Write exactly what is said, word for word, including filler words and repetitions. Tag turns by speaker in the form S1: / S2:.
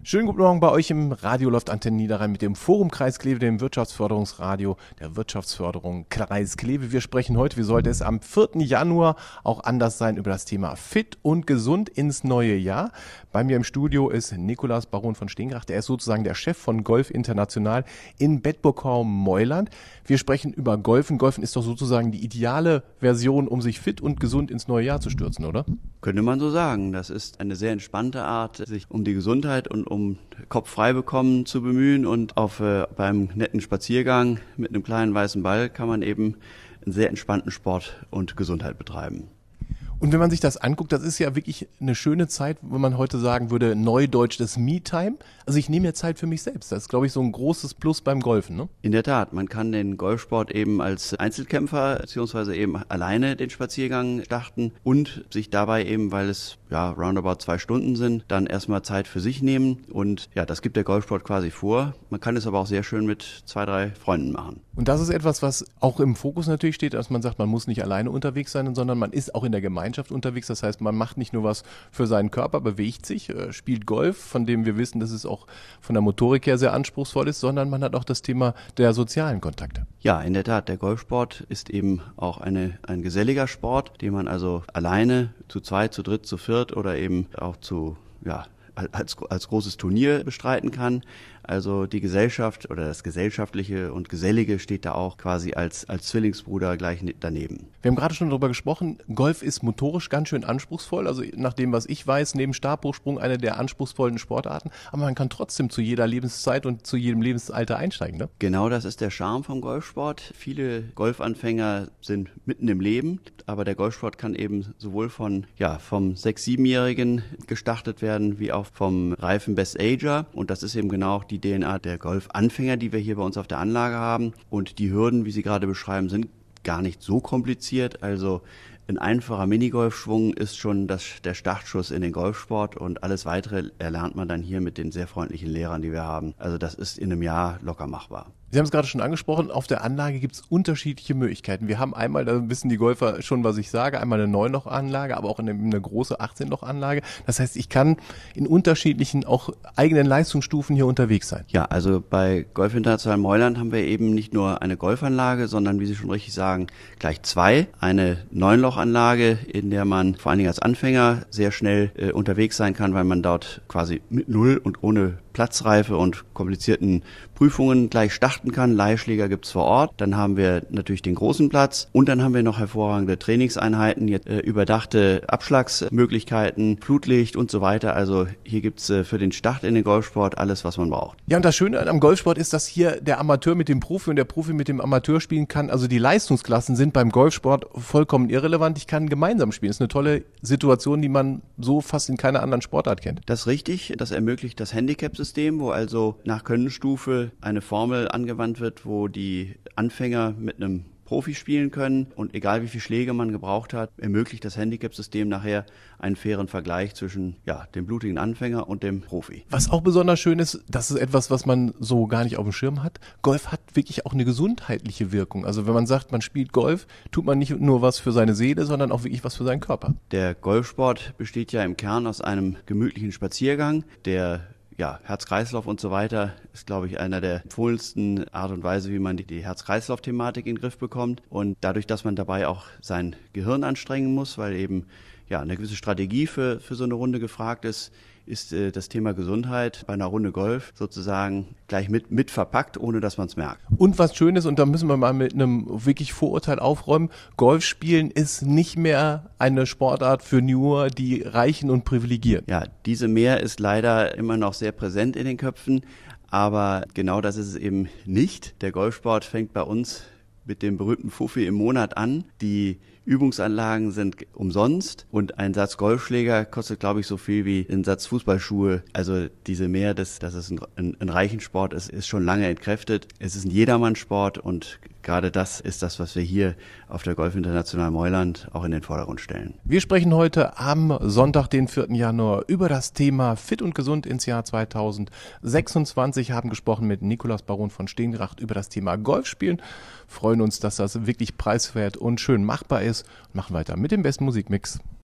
S1: Schönen guten Morgen bei euch im Radioloft Antenne Niederrhein mit dem Forum Kreis Kleve, dem Wirtschaftsförderungsradio der Wirtschaftsförderung Kreis Kleve. Wir sprechen heute, wie sollte es am vierten Januar auch anders sein, über das Thema Fit und Gesund ins neue Jahr. Bei mir im Studio ist Nikolaus Baron von Steengracht. Er ist sozusagen der Chef von Golf International in Bedburg-Meuland. Wir sprechen über Golfen. Golfen ist doch sozusagen die ideale Version, um sich fit und gesund ins neue Jahr zu stürzen, oder?
S2: Könnte man so sagen. Das ist eine sehr entspannte Art, sich um die Gesundheit und um Kopf frei bekommen zu bemühen. Und auf äh, beim netten Spaziergang mit einem kleinen weißen Ball kann man eben einen sehr entspannten Sport und Gesundheit betreiben.
S1: Und wenn man sich das anguckt, das ist ja wirklich eine schöne Zeit, wo man heute sagen würde, neudeutsch das Me-Time. Also ich nehme mir Zeit für mich selbst. Das ist, glaube ich, so ein großes Plus beim Golfen, ne?
S2: In der Tat, man kann den Golfsport eben als Einzelkämpfer beziehungsweise eben alleine den Spaziergang starten und sich dabei eben, weil es ja roundabout zwei Stunden sind, dann erstmal Zeit für sich nehmen. Und ja, das gibt der Golfsport quasi vor. Man kann es aber auch sehr schön mit zwei, drei Freunden machen.
S1: Und das ist etwas, was auch im Fokus natürlich steht, dass man sagt, man muss nicht alleine unterwegs sein, sondern man ist auch in der Gemeinschaft unterwegs. Das heißt, man macht nicht nur was für seinen Körper, bewegt sich, spielt Golf, von dem wir wissen, dass es auch von der Motorik her sehr anspruchsvoll ist, sondern man hat auch das Thema der sozialen Kontakte.
S2: Ja, in der Tat, der Golfsport ist eben auch eine, ein geselliger Sport, den man also alleine, zu zweit, zu dritt, zu viert oder eben auch zu, ja, als, als großes Turnier bestreiten kann. Also die Gesellschaft oder das Gesellschaftliche und Gesellige steht da auch quasi als, als Zwillingsbruder gleich daneben.
S1: Wir haben gerade schon darüber gesprochen, Golf ist motorisch ganz schön anspruchsvoll. Also nach dem, was ich weiß, neben Stabhochsprung eine der anspruchsvollen Sportarten. Aber man kann trotzdem zu jeder Lebenszeit und zu jedem Lebensalter einsteigen, ne?
S2: Genau, das ist der Charme vom Golfsport. Viele Golfanfänger sind mitten im Leben, aber der Golfsport kann eben sowohl von, ja, vom sechs-, siebenjährigen gestartet werden, wie auch vom reifen Best Ager. Und das ist eben genau auch die die D N A der Golfanfänger, die wir hier bei uns auf der Anlage haben. Und die Hürden, wie Sie gerade beschreiben, sind gar nicht so kompliziert. Also ein einfacher Minigolfschwung ist schon das, der Startschuss in den Golfsport und alles Weitere erlernt man dann hier mit den sehr freundlichen Lehrern, die wir haben. Also das ist in einem Jahr locker machbar.
S1: Sie haben es gerade schon angesprochen, auf der Anlage gibt es unterschiedliche Möglichkeiten. Wir haben einmal, da wissen die Golfer schon, was ich sage, einmal eine neun-Loch-Anlage, aber auch eine, eine große achtzehn-Loch-Anlage. Das heißt, ich kann in unterschiedlichen, auch eigenen Leistungsstufen hier unterwegs sein.
S2: Ja, also bei Golf International Meuland haben wir eben nicht nur eine Golfanlage, sondern, wie Sie schon richtig sagen, gleich zwei. Eine neun-Loch-Anlage, in der man vor allen Dingen als Anfänger sehr schnell äh, unterwegs sein kann, weil man dort quasi mit Null und ohne Platzreife und komplizierten Prüfungen gleich starten kann. Leihschläger gibt's vor Ort. Dann haben wir natürlich den großen Platz und dann haben wir noch hervorragende Trainingseinheiten, jetzt, äh, überdachte Abschlagsmöglichkeiten, Flutlicht und so weiter. Also hier gibt's äh, für den Start in den Golfsport alles, was man braucht.
S1: Ja, und das Schöne am Golfsport ist, dass hier der Amateur mit dem Profi und der Profi mit dem Amateur spielen kann. Also die Leistungsklassen sind beim Golfsport vollkommen irrelevant. Ich kann gemeinsam spielen. Das ist eine tolle Situation, die man so fast in keiner anderen Sportart kennt.
S2: Das ist richtig. Das ermöglicht das Handicap-System, wo also nach Könnenstufe eine Formel angewandt wird, wo die Anfänger mit einem Profi spielen können und egal wie viele Schläge man gebraucht hat, ermöglicht das Handicap-System nachher einen fairen Vergleich zwischen ja, dem blutigen Anfänger und dem Profi.
S1: Was auch besonders schön ist, das ist etwas, was man so gar nicht auf dem Schirm hat. Golf hat wirklich auch eine gesundheitliche Wirkung. Also wenn man sagt, man spielt Golf, tut man nicht nur was für seine Seele, sondern auch wirklich was für seinen Körper.
S2: Der Golfsport besteht ja im Kern aus einem gemütlichen Spaziergang, der Ja, Herz-Kreislauf und so weiter ist, glaube ich, einer der empfohlensten Art und Weise, wie man die, die Herz-Kreislauf-Thematik in den Griff bekommt. Und dadurch, dass man dabei auch sein Gehirn anstrengen muss, weil eben ja eine gewisse Strategie für, für so eine Runde gefragt ist, ist äh, das Thema Gesundheit bei einer Runde Golf sozusagen gleich mit, mit verpackt, ohne dass man es merkt.
S1: Und was schön ist, und da müssen wir mal mit einem wirklich Vorurteil aufräumen, Golf spielen ist nicht mehr eine Sportart für nur die Reichen und Privilegierten.
S2: Ja, diese Mehr ist leider immer noch sehr präsent in den Köpfen, aber genau das ist es eben nicht. Der Golfsport fängt bei uns mit dem berühmten Fuffi im Monat an. Die Übungsanlagen sind umsonst und ein Satz Golfschläger kostet, glaube ich, so viel wie ein Satz Fußballschuhe. Also diese Mehr, dass, dass es ein, ein, ein Reichensport ist, ist schon lange entkräftet. Es ist ein Jedermannsport und gerade das ist das, was wir hier auf der Golf International Meuland auch in den Vordergrund stellen.
S1: Wir sprechen heute am Sonntag, den vierten Januar, über das Thema Fit und Gesund ins Jahr zweitausendsechsundzwanzig. Haben gesprochen mit Nikolaus Baron von Steengracht über das Thema Golfspielen. Freuen uns, dass das wirklich preiswert und schön machbar ist und machen weiter mit dem besten Musikmix.